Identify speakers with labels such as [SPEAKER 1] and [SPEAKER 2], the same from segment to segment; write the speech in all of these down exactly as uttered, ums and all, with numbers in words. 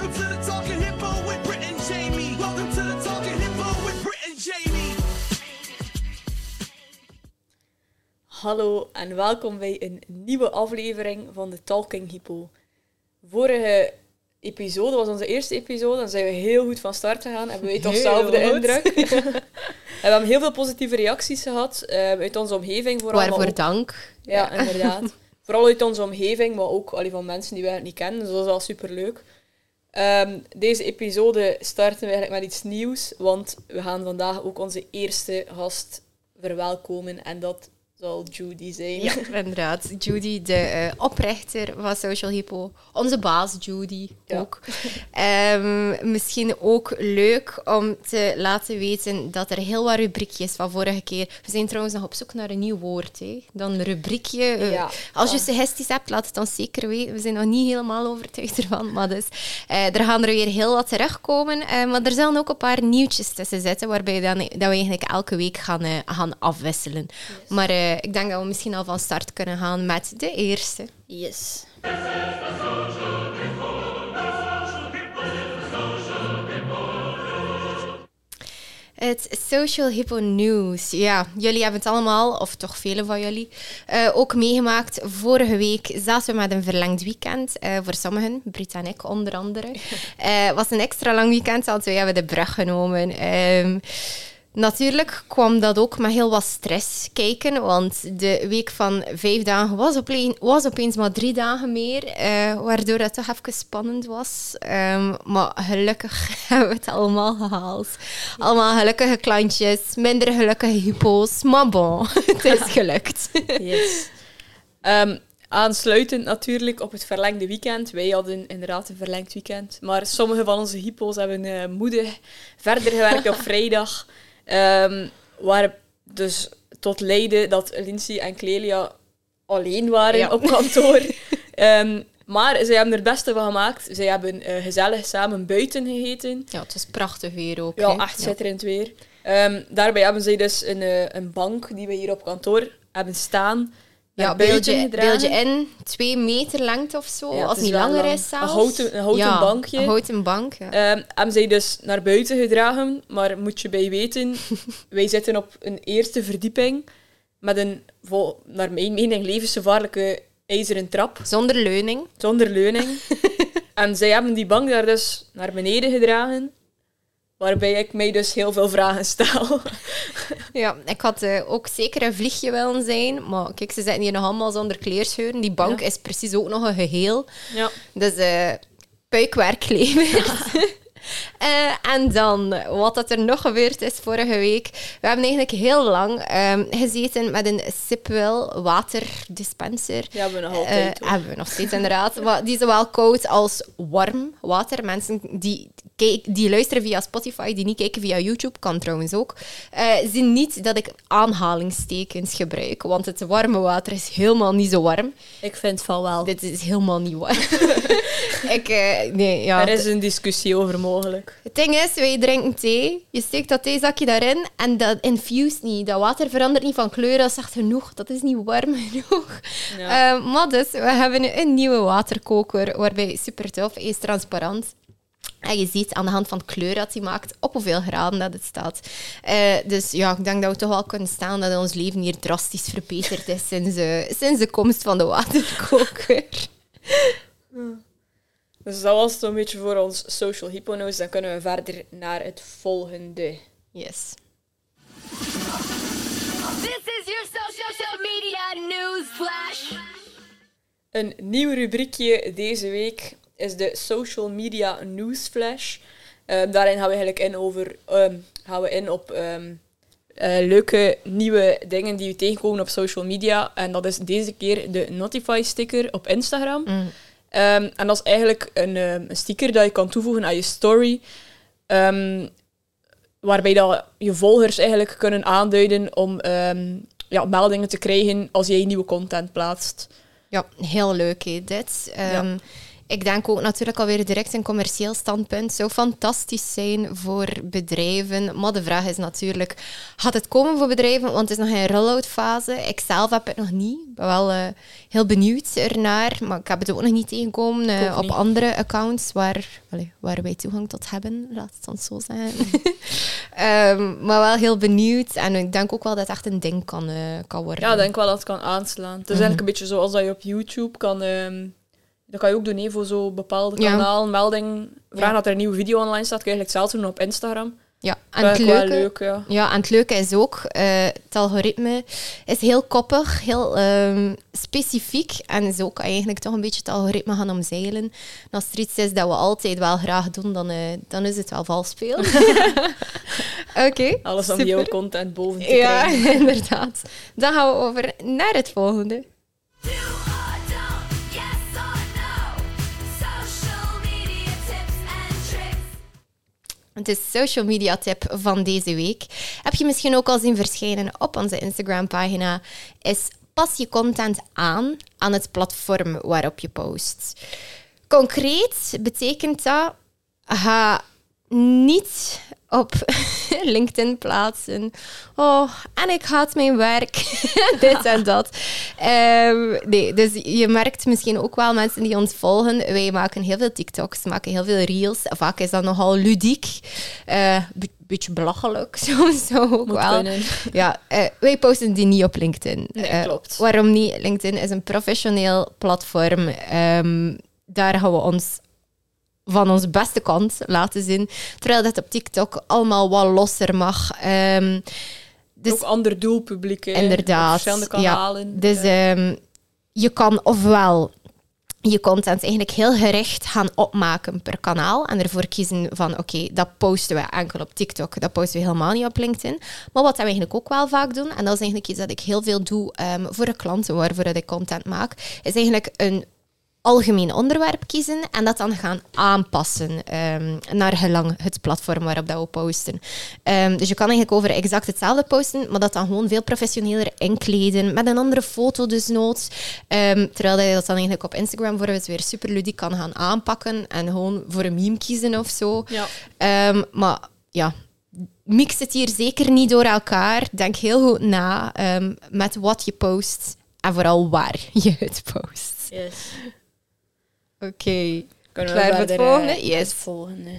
[SPEAKER 1] Welcome to the Talking Hippo with Brit and Jamie. Welcome to the Talking Hippo with Brit and Jamie.
[SPEAKER 2] Hallo en welkom bij een nieuwe aflevering van de Talking Hippo. Vorige episode was onze eerste episode en zijn we heel goed van start gegaan. Hebben wij toch zelf de indruk. We hebben heel veel positieve reacties gehad uh, uit onze omgeving. Vooral,
[SPEAKER 3] Waarvoor
[SPEAKER 2] ook,
[SPEAKER 3] dank.
[SPEAKER 2] Ja, inderdaad. Vooral uit onze omgeving, maar ook allee, van mensen die wij niet kennen. Dus dat is wel superleuk. Um, deze episode starten we eigenlijk met iets nieuws, want we gaan vandaag ook onze eerste gast verwelkomen en dat zal Judy zijn.
[SPEAKER 3] Ja, inderdaad. Judy, de uh, oprichter van Social Hippo. Onze baas, Judy,
[SPEAKER 2] ja.
[SPEAKER 3] ook. Um, misschien ook leuk om te laten weten dat er heel wat rubriekjes van vorige keer... We zijn trouwens nog op zoek naar een nieuw woord. Hè. Dan een rubriekje. Uh,
[SPEAKER 2] Ja.
[SPEAKER 3] Als je suggesties hebt, laat het dan zeker weten. We zijn nog niet helemaal overtuigd ervan. Maar dus, uh, er gaan er weer heel wat terugkomen. Uh, maar er zullen ook een paar nieuwtjes tussen zitten, waarbij dan, dat we eigenlijk elke week gaan, uh, gaan afwisselen. Yes. Maar... Uh, ik denk dat we misschien al van start kunnen gaan met de eerste.
[SPEAKER 2] Yes.
[SPEAKER 3] Het Social Hippo News. Ja, jullie hebben het allemaal, of toch velen van jullie, uh, ook meegemaakt. Vorige week zaten we met een verlengd weekend. Uh, voor sommigen, Brit en ik onder andere. Het uh, was een extra lang weekend, want wij hebben de brug genomen. Um, Natuurlijk kwam dat ook met heel wat stress kijken, want de week van vijf dagen was, opeen, was opeens maar drie dagen meer, uh, waardoor het toch even spannend was. Um, maar gelukkig hebben we het allemaal gehaald. Allemaal gelukkige klantjes, minder gelukkige hippo's, maar bon, het is gelukt.
[SPEAKER 2] Yes. Um, aansluitend natuurlijk op het verlengde weekend. Wij hadden inderdaad een verlengd weekend, maar sommige van onze hippo's hebben uh, moedig verder gewerkt op vrijdag. Um, waar dus tot leidde dat Lindsay en Clelia alleen waren ja. op kantoor. um, maar zij hebben er het beste van gemaakt. Zij hebben uh, gezellig samen buiten gegeten.
[SPEAKER 3] Ja, het is prachtig weer ook.
[SPEAKER 2] Ja,
[SPEAKER 3] hè?
[SPEAKER 2] echt schitterend ja. weer. Um, daarbij hebben zij dus een, uh, een bank die we hier op kantoor hebben staan.
[SPEAKER 3] Ja, beeldje, beeldje in, twee meter lengte of zo, ja, als het niet langer
[SPEAKER 2] lang.
[SPEAKER 3] is zelfs.
[SPEAKER 2] Een houten, een houten
[SPEAKER 3] ja,
[SPEAKER 2] bankje.
[SPEAKER 3] een houten bank, ja.
[SPEAKER 2] Um, hebben zij dus naar buiten gedragen, maar moet je bij weten, wij zitten op een eerste verdieping met een, vol, naar mijn mening, levensgevaarlijke ijzeren trap.
[SPEAKER 3] Zonder leuning.
[SPEAKER 2] Zonder leuning. En zij hebben die bank daar dus naar beneden gedragen, waarbij ik mij dus heel veel vragen stel.
[SPEAKER 3] Ja, ik had uh, ook zeker een vliegje willen zijn. Maar kijk, ze zitten hier nog allemaal zonder kleerscheuren. Die bank ja. is precies ook nog een geheel. Ja. Dus uh, puikwerk levert. Uh, en dan, wat dat er nog gebeurd is vorige week. We hebben eigenlijk heel lang um, gezeten met een Sipwell waterdispenser.
[SPEAKER 2] Die hebben we nog altijd.
[SPEAKER 3] Uh, hebben we nog steeds, inderdaad. Maar die is zowel koud als warm water. Mensen die, kijk, die luisteren via Spotify, die niet kijken via YouTube, kan trouwens ook, uh, zien niet dat ik aanhalingstekens gebruik. Want het warme water is helemaal niet zo warm.
[SPEAKER 2] Ik vind van wel.
[SPEAKER 3] Dit is helemaal niet warm. ik, uh, nee, ja.
[SPEAKER 2] Er is een discussie over mogelijk.
[SPEAKER 3] Het ding is, wij drinken thee. Je steekt dat theezakje daarin en dat infused niet. Dat water verandert niet van kleur. Dat is echt genoeg. Dat is niet warm genoeg. Ja. Uh, maar dus, we hebben een nieuwe waterkoker waarbij super tof is, transparant. En je ziet aan de hand van de kleur dat hij maakt op hoeveel graden dat het staat. Uh, dus ja, ik denk dat we toch wel kunnen stellen dat ons leven hier drastisch verbeterd is sinds, uh, sinds de komst van de waterkoker.
[SPEAKER 2] Hmm. Dus dat was het een beetje voor ons Social Hippo News. Dan kunnen we verder naar het volgende.
[SPEAKER 3] Yes.
[SPEAKER 4] This is your social media news flash.
[SPEAKER 2] Een nieuw rubriekje deze week is de Social Media News Flash. Um, daarin gaan we eigenlijk in, over, um, gaan we in op um, uh, leuke nieuwe dingen die we tegenkomen op social media. En dat is deze keer de Notify-sticker op Instagram. Mm. Um, en dat is eigenlijk een, um, een sticker dat je kan toevoegen aan je story. Um, waarbij dat je volgers eigenlijk kunnen aanduiden om um, ja, meldingen te krijgen als jij nieuwe content plaatst.
[SPEAKER 3] Ja, heel leuk hè, dit. Um, ja. ik denk ook natuurlijk alweer direct een commercieel standpunt. Zou fantastisch zijn voor bedrijven. Maar de vraag is natuurlijk, gaat het komen voor bedrijven? Want het is nog een roll-out fase. Ik zelf heb het nog niet. Ik ben wel uh, heel benieuwd ernaar. Maar ik heb het ook nog niet tegengekomen uh, op
[SPEAKER 2] niet.
[SPEAKER 3] andere accounts waar, allee, waar wij toegang tot hebben. Laat het dan zo zeggen. um, maar wel heel benieuwd. En ik denk ook wel dat het echt een ding kan, uh, kan worden.
[SPEAKER 2] Ja, ik denk wel dat het kan aanslaan. Het is
[SPEAKER 3] Mhm.
[SPEAKER 2] eigenlijk een beetje zoals dat je op YouTube kan... Um, dat kan je ook doen hè, voor zo bepaalde
[SPEAKER 3] Ja.
[SPEAKER 2] kanalen, melding. Vragen
[SPEAKER 3] Ja.
[SPEAKER 2] dat er een nieuwe video online staat, kun je eigenlijk hetzelfde doen op Instagram.
[SPEAKER 3] Ja, en
[SPEAKER 2] Dat
[SPEAKER 3] het
[SPEAKER 2] is wel
[SPEAKER 3] leuke,
[SPEAKER 2] leuk, ja.
[SPEAKER 3] ja, en het leuke is ook, uh, het algoritme is heel koppig, heel um, specifiek. En zo kan je eigenlijk toch een beetje het algoritme gaan omzeilen. En als er iets is dat we altijd wel graag doen, dan, uh, dan is het wel vals speel. Oké, okay,
[SPEAKER 2] Alles om
[SPEAKER 3] super.
[SPEAKER 2] jouw content boven te
[SPEAKER 3] Ja,
[SPEAKER 2] krijgen.
[SPEAKER 3] inderdaad. Dan gaan we over naar het volgende.
[SPEAKER 4] Do or don't, yes or no. Social media tips and tricks.
[SPEAKER 3] De social media tip van deze week heb je misschien ook al zien verschijnen op onze Instagram-pagina. Is pas je content aan aan het platform waarop je post. Concreet betekent dat, ga niet op LinkedIn plaatsen. Oh, en ik haat mijn werk. Dit en dat. Um, nee, dus je merkt misschien ook wel mensen die ons volgen. Wij maken heel veel TikToks, maken heel veel reels. Vaak is dat nogal ludiek. Een uh, be- beetje belachelijk, soms ook
[SPEAKER 2] Moet
[SPEAKER 3] wel.
[SPEAKER 2] kunnen.
[SPEAKER 3] Ja, uh, wij posten die niet op LinkedIn.
[SPEAKER 2] Nee,
[SPEAKER 3] Uh,
[SPEAKER 2] klopt.
[SPEAKER 3] Waarom niet? LinkedIn is een professioneel platform. Um, daar gaan we ons van onze beste kant laten zien. Terwijl dat op TikTok allemaal wat losser mag. Um, dus
[SPEAKER 2] ook ander doelpubliek. hè.
[SPEAKER 3] inderdaad.
[SPEAKER 2] Op verschillende kanalen.
[SPEAKER 3] Ja, dus
[SPEAKER 2] Ja.
[SPEAKER 3] um, je kan ofwel je content eigenlijk heel gericht gaan opmaken per kanaal en ervoor kiezen van oké, okay, dat posten we enkel op TikTok, dat posten we helemaal niet op LinkedIn. Maar wat we eigenlijk ook wel vaak doen, en dat is eigenlijk iets dat ik heel veel doe um, voor de klanten waarvoor ik content maak, is eigenlijk een algemeen onderwerp kiezen en dat dan gaan aanpassen um, naar gelang het platform waarop dat we posten. Um, dus je kan eigenlijk over exact hetzelfde posten, maar dat dan gewoon veel professioneler inkleden, met een andere foto dus noods. Um, terwijl dat je dat dan eigenlijk op Instagram voor het weer super ludiek kan gaan aanpakken en gewoon voor een meme kiezen of zo.
[SPEAKER 2] Ja.
[SPEAKER 3] Um, maar ja, mix het hier zeker niet door elkaar. Denk heel goed na um, met wat je post en vooral waar je het post.
[SPEAKER 2] Yes.
[SPEAKER 3] Oké, okay.
[SPEAKER 2] Kunnen we
[SPEAKER 3] Klaar voor het
[SPEAKER 2] verder,
[SPEAKER 3] volgende?
[SPEAKER 2] eh,
[SPEAKER 3] Yes.
[SPEAKER 2] Het volgende.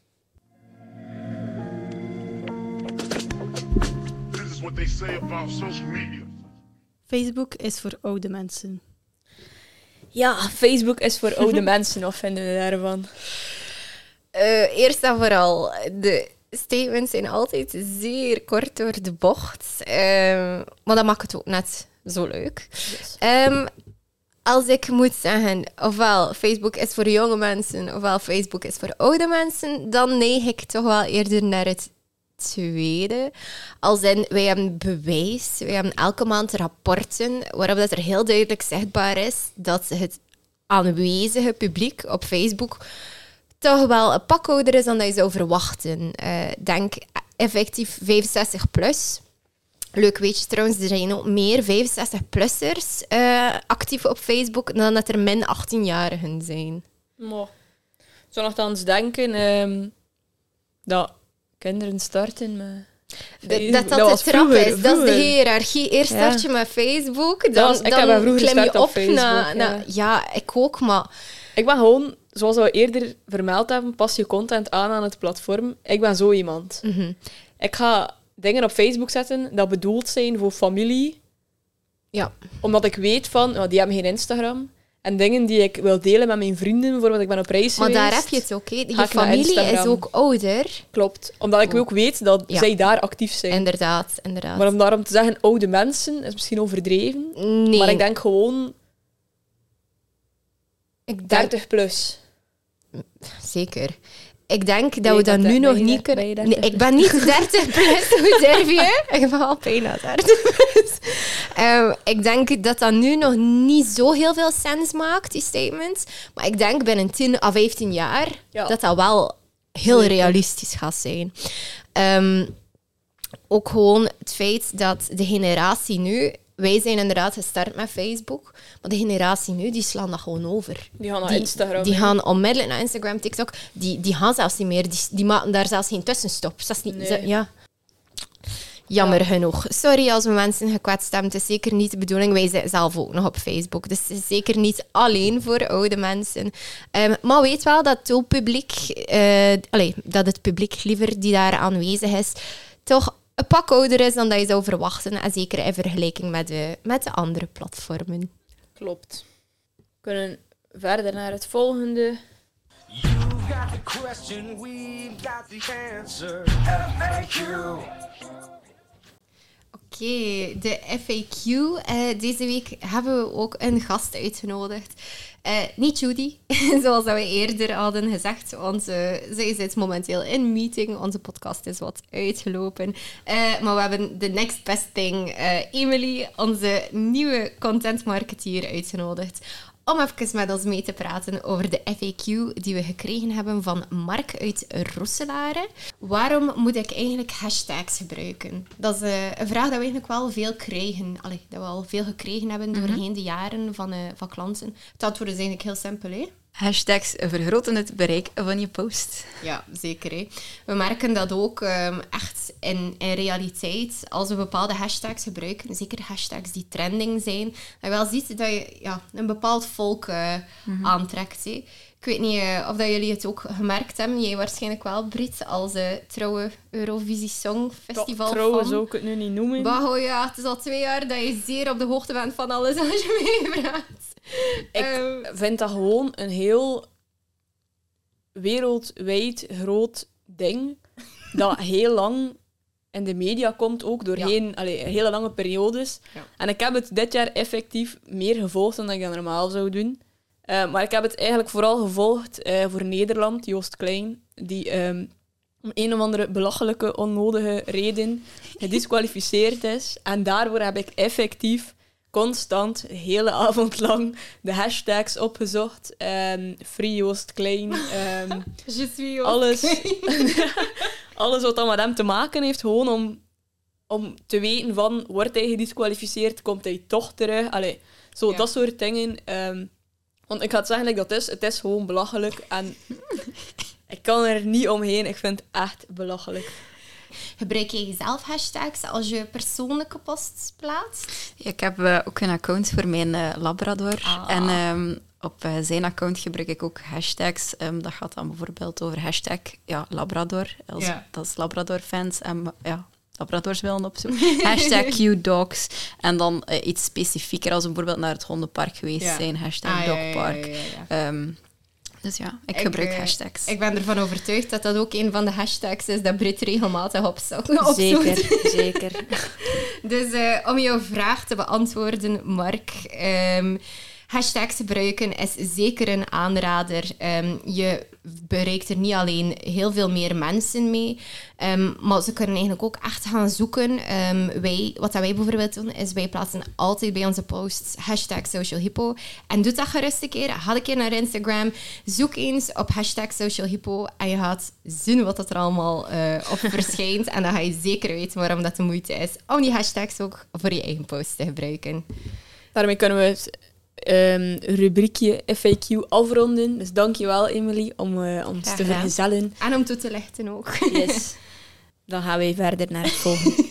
[SPEAKER 5] This is what they say about social media.
[SPEAKER 6] Facebook is voor oude mensen.
[SPEAKER 2] Ja, Facebook is voor oude mensen. Wat vinden we daarvan?
[SPEAKER 3] Uh, eerst en vooral, de statements zijn altijd zeer kort door de bocht. Uh, maar dat maakt het ook net zo leuk.
[SPEAKER 2] Yes.
[SPEAKER 3] Um, als ik moet zeggen, ofwel Facebook is voor jonge mensen, ofwel Facebook is voor oude mensen, dan neig ik toch wel eerder naar het tweede. Als in, wij hebben bewijs, wij hebben elke maand rapporten waarop dat er heel duidelijk zichtbaar is dat het aanwezige publiek op Facebook toch wel een pak ouder is dan dat je zou verwachten. Uh, denk effectief vijfenzestig plus. Leuk weetje trouwens, er zijn ook meer vijfenzestig-plussers uh, actief op Facebook dan dat er min achttien-jarigen zijn.
[SPEAKER 2] Maar, ik zou nogthans denken um, dat kinderen starten met...
[SPEAKER 3] Dat dat, dat,
[SPEAKER 2] was
[SPEAKER 3] de trap
[SPEAKER 2] vroeger,
[SPEAKER 3] is, dat is de
[SPEAKER 2] vroeger.
[SPEAKER 3] hiërarchie. Eerst
[SPEAKER 2] Ja.
[SPEAKER 3] start je met Facebook, dan,
[SPEAKER 2] was- ik
[SPEAKER 3] dan
[SPEAKER 2] heb wel vroeger
[SPEAKER 3] klim je
[SPEAKER 2] gestart op
[SPEAKER 3] op
[SPEAKER 2] Facebook,
[SPEAKER 3] naar...
[SPEAKER 2] ja.
[SPEAKER 3] naar- ja, ik ook, maar...
[SPEAKER 2] Ik ben gewoon, zoals we eerder vermeld hebben, pas je content aan aan het platform. Ik ben zo iemand.
[SPEAKER 3] Mhm.
[SPEAKER 2] Ik ga dingen op Facebook zetten dat bedoeld zijn voor familie,
[SPEAKER 3] Ja,
[SPEAKER 2] omdat ik weet van, nou, die hebben geen Instagram. En dingen die ik wil delen met mijn vrienden, bijvoorbeeld ik ben op reis
[SPEAKER 3] maar
[SPEAKER 2] geweest.
[SPEAKER 3] daar heb je het ook. hè. Je
[SPEAKER 2] Ga ik naar
[SPEAKER 3] familie is
[SPEAKER 2] Instagram.
[SPEAKER 3] ook ouder.
[SPEAKER 2] Klopt. Omdat ik ook weet dat
[SPEAKER 3] Ja.
[SPEAKER 2] zij daar actief zijn.
[SPEAKER 3] Inderdaad, inderdaad.
[SPEAKER 2] Maar om daarom te zeggen, oude mensen, is misschien overdreven.
[SPEAKER 3] nee,
[SPEAKER 2] Maar ik denk gewoon
[SPEAKER 3] ik denk-
[SPEAKER 2] dertig plus.
[SPEAKER 3] Zeker. Ik denk dat
[SPEAKER 2] Ben
[SPEAKER 3] we
[SPEAKER 2] je
[SPEAKER 3] dat
[SPEAKER 2] dertig?
[SPEAKER 3] nu
[SPEAKER 2] Ben
[SPEAKER 3] nog
[SPEAKER 2] je
[SPEAKER 3] niet
[SPEAKER 2] dertig?
[SPEAKER 3] kunnen...
[SPEAKER 2] Ben je
[SPEAKER 3] Nee,
[SPEAKER 2] dertig?
[SPEAKER 3] ik ben niet dertig plus, hoe durf je? Ik ben al bijna dertig plus. Um, ik denk dat dat nu nog niet zo heel veel sens maakt, die statements. Maar ik denk binnen tien à vijftien jaar
[SPEAKER 2] Ja.
[SPEAKER 3] dat dat wel heel
[SPEAKER 2] Zeker.
[SPEAKER 3] realistisch gaat zijn. Um, ook gewoon het feit dat de generatie nu wij zijn inderdaad gestart met Facebook, maar de generatie nu, die slaan dat gewoon over.
[SPEAKER 2] Die gaan naar
[SPEAKER 3] Die,
[SPEAKER 2] Instagram.
[SPEAKER 3] die
[SPEAKER 2] hè.
[SPEAKER 3] gaan onmiddellijk naar Instagram, TikTok. Die, die gaan zelfs niet meer. Die, die maken daar zelfs geen tussenstop. Dat is niet,
[SPEAKER 2] Nee.
[SPEAKER 3] ze- ja. Jammer genoeg. Sorry als we mensen gekwetst hebben. Het is zeker niet de bedoeling. Wij zijn zelf ook nog op Facebook. Dus het is zeker niet alleen voor oude mensen. Ehm, maar weet wel dat het publiek, eh, allee, dat het publiek liever die daar aanwezig is, toch een pak ouder is dan dat je zou verwachten. En zeker in vergelijking met de, met de andere platformen.
[SPEAKER 2] Klopt. We kunnen verder naar het volgende.
[SPEAKER 1] You got the question, we've got the answer. F A Q.
[SPEAKER 3] Oké, de F A Q. Eh, deze week hebben we ook een gast uitgenodigd. Eh, niet Judy, zoals dat we eerder hadden gezegd, want eh, zij zit momenteel in meeting. Onze podcast is wat uitgelopen. Eh, maar we hebben de next best thing, eh, Emily, onze nieuwe content marketeer, uitgenodigd om even met ons mee te praten over de F A Q die we gekregen hebben van Mark uit Rosselare. Waarom moet ik eigenlijk hashtags gebruiken? Dat is uh, een vraag dat we eigenlijk wel veel krijgen. Allee, dat we al veel gekregen hebben doorheen de jaren van, uh, van klanten. Het antwoord is eigenlijk heel simpel, hè?
[SPEAKER 7] Hashtags vergroten het bereik van je post.
[SPEAKER 3] Ja, zeker. Hè. We merken dat ook um, echt in, in realiteit. Als we bepaalde hashtags gebruiken, zeker hashtags die trending zijn, dat je wel ziet dat je ja, een bepaald volk uh, mm-hmm. aantrekt. Hè. Ik weet niet uh, of dat jullie het ook gemerkt hebben. Jij waarschijnlijk wel, Brit, als uh, trouwe Eurovisie Songfestival.
[SPEAKER 2] Trouwen zou ik het nu niet noemen.
[SPEAKER 3] Bah, oh ja, het is al twee jaar dat je zeer op de hoogte bent van alles als je meepraat.
[SPEAKER 2] Ik
[SPEAKER 3] Um,
[SPEAKER 2] vind dat gewoon een heel wereldwijd groot ding. Dat heel lang in de media komt, ook doorheen allee, hele lange periodes.
[SPEAKER 3] Ja.
[SPEAKER 2] En ik heb het dit jaar effectief meer gevolgd dan ik dat normaal zou doen. Uh, maar ik heb het eigenlijk vooral gevolgd uh, voor Nederland, Joost Klein, die um, om een of andere belachelijke, onnodige reden gedisqualificeerd is. En daarvoor heb ik effectief constant, de hele avond lang, de hashtags opgezocht. Um, Free Joost Klein. Um,
[SPEAKER 3] Je suis Joost
[SPEAKER 2] alles,
[SPEAKER 3] Klein.
[SPEAKER 2] alles wat dan met hem te maken heeft, gewoon om, om te weten van, wordt hij gedisqualificeerd, komt hij toch terug? Allee, zo,
[SPEAKER 3] Ja.
[SPEAKER 2] dat soort dingen. Um, want ik ga het zeggen, like dat is, het is gewoon belachelijk. En ik kan er niet omheen. Ik vind het echt belachelijk.
[SPEAKER 3] Gebruik je zelf hashtags als je persoonlijke posts plaatst?
[SPEAKER 7] Ja, ik heb uh, ook een account voor mijn uh, Labrador.
[SPEAKER 3] Ah.
[SPEAKER 7] En um, op uh, zijn account gebruik ik ook hashtags. Um, dat gaat dan bijvoorbeeld over hashtag ja, Labrador. Als,
[SPEAKER 3] Ja.
[SPEAKER 7] Dat is Labrador-fans. En ja, Labradors willen opzoeken. Hashtag cute dogs. En dan uh, iets specifieker, als we bijvoorbeeld naar het hondenpark geweest
[SPEAKER 3] Ja.
[SPEAKER 7] zijn. Hashtag
[SPEAKER 3] Ah, ja,
[SPEAKER 7] dogpark.
[SPEAKER 3] ja, ja, ja.
[SPEAKER 7] Um, dus ja, ik,
[SPEAKER 3] Ik,
[SPEAKER 7] gebruik
[SPEAKER 3] uh,
[SPEAKER 7] hashtags.
[SPEAKER 3] Ik ben ervan overtuigd dat dat ook een van de hashtags is dat Brit regelmatig opzoekt. opzoekt.
[SPEAKER 2] Zeker, zeker.
[SPEAKER 3] Dus uh, om jouw vraag te beantwoorden, Mark. Um, hashtags gebruiken is zeker een aanrader. Um, je bereikt er niet alleen heel veel meer mensen mee, um, maar ze kunnen eigenlijk ook echt gaan zoeken. Um, wij, wat dat wij bijvoorbeeld doen, is wij plaatsen altijd bij onze posts hashtag Social Hippo. En doe dat gerust een keer. Ga een keer naar Instagram. Zoek eens op hashtag Social Hippo en je gaat zien wat dat er allemaal uh, op verschijnt. En dan ga je zeker weten waarom dat de moeite is om die hashtags ook voor je eigen post te gebruiken.
[SPEAKER 2] Daarmee kunnen we het um, rubriekje F A Q afronden. Dus dankjewel, Emily, om uh, ons
[SPEAKER 3] Graag
[SPEAKER 2] te
[SPEAKER 3] gedaan.
[SPEAKER 2] vergezellen.
[SPEAKER 3] En om toe te lichten ook.
[SPEAKER 2] Yes. Dan gaan wij verder naar het volgende.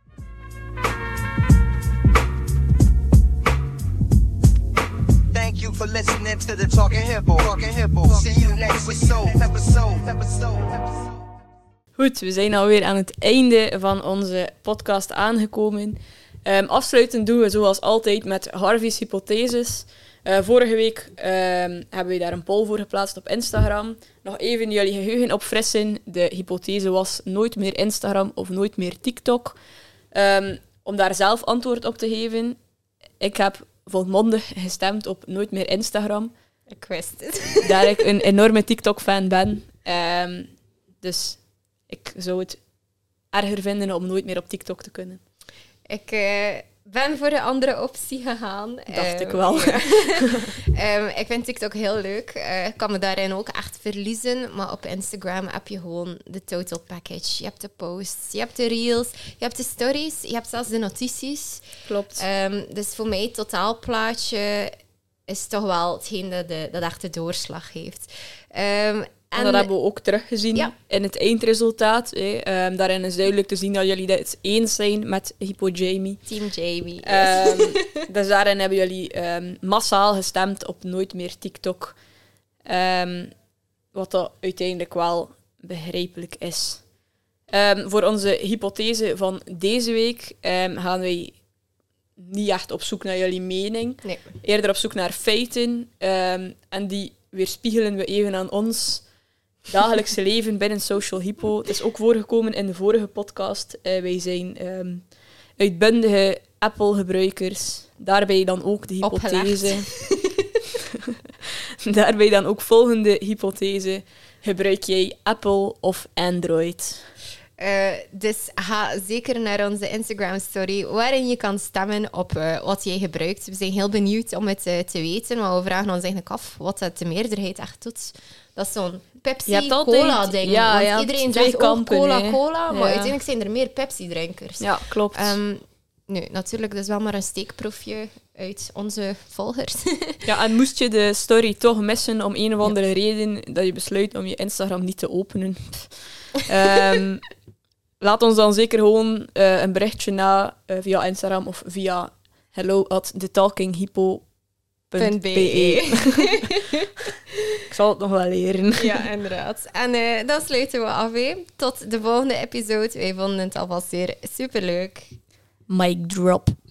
[SPEAKER 8] Thank you for listening to the Talking Hippo. Talking Hippo. See you next episode. Episode. Episode.
[SPEAKER 2] Goed, we zijn alweer aan het einde van onze podcast aangekomen. Um, afsluitend doen we zoals altijd met Harvey's hypotheses. Uh, vorige week um, hebben we daar een poll voor geplaatst op Instagram. Nog even jullie geheugen opfrissen. De hypothese was nooit meer Instagram of nooit meer TikTok. Um, om daar zelf antwoord op te geven. Ik heb volmondig gestemd op nooit meer Instagram.
[SPEAKER 3] Ik wist het.
[SPEAKER 2] Daar ik een enorme TikTok-fan ben. Um, dus ik zou het erger vinden om nooit meer op TikTok te kunnen.
[SPEAKER 3] Ik uh, ben voor de andere optie gegaan.
[SPEAKER 2] Dacht
[SPEAKER 3] Um,
[SPEAKER 2] ik wel.
[SPEAKER 3] Ja. um, ik vind TikTok heel leuk. Uh, ik kan me daarin ook echt verliezen. Maar op Instagram heb je gewoon de total package. Je hebt de posts, je hebt de reels, je hebt de stories, je hebt zelfs de notities.
[SPEAKER 2] Klopt.
[SPEAKER 3] Um, dus voor mij het totaalplaatje is toch wel hetgeen dat, de, dat echt de doorslag heeft. Um,
[SPEAKER 2] En, en dat hebben we ook teruggezien
[SPEAKER 3] ja.
[SPEAKER 2] in het eindresultaat. Hè. Um, daarin is duidelijk te zien dat jullie het eens zijn met Hippo Jamie.
[SPEAKER 3] Team Jamie.
[SPEAKER 2] Um, dus daarin hebben jullie um, massaal gestemd op nooit meer TikTok. Um, wat dat uiteindelijk wel begrijpelijk is. Um, voor onze hypothese van deze week um, gaan wij niet echt op zoek naar jullie mening.
[SPEAKER 3] Nee.
[SPEAKER 2] Eerder op zoek naar feiten. Um, en die weerspiegelen we even aan ons dagelijkse leven binnen Social Hippo. Het is ook voorgekomen in de vorige podcast. Uh, wij zijn um, uitbundige Apple-gebruikers. Daarbij dan ook de hypothese. Daarbij dan ook volgende hypothese. Gebruik jij Apple of Android?
[SPEAKER 3] Uh, dus ga zeker naar onze Instagram-story, waarin je kan stemmen op uh, wat jij gebruikt. We zijn heel benieuwd om het uh, te weten, maar we vragen ons eigenlijk af wat het de meerderheid echt doet. Dat is zo'n Pepsi-Cola-ding.
[SPEAKER 2] Ja,
[SPEAKER 3] Want
[SPEAKER 2] ja,
[SPEAKER 3] iedereen
[SPEAKER 2] twee
[SPEAKER 3] zegt
[SPEAKER 2] kampen,
[SPEAKER 3] ook cola,
[SPEAKER 2] hè.
[SPEAKER 3] cola, maar
[SPEAKER 2] Ja.
[SPEAKER 3] uiteindelijk zijn er meer Pepsi-drinkers.
[SPEAKER 2] Ja, klopt.
[SPEAKER 3] Um, nu, natuurlijk, dat is wel maar een steekproefje uit onze volgers.
[SPEAKER 2] Ja, en moest je de story toch missen om een of andere ja. reden dat je besluit om je Instagram niet te openen, um, laat ons dan zeker gewoon uh, een berichtje na uh, via Instagram of via hello at thetalkinghippo punt b e. Ik zal het nog wel leren.
[SPEAKER 3] Ja, inderdaad. En uh, dan sluiten we af. Hè. Tot de volgende episode. Wij vonden het alvast weer superleuk.
[SPEAKER 2] Mic drop.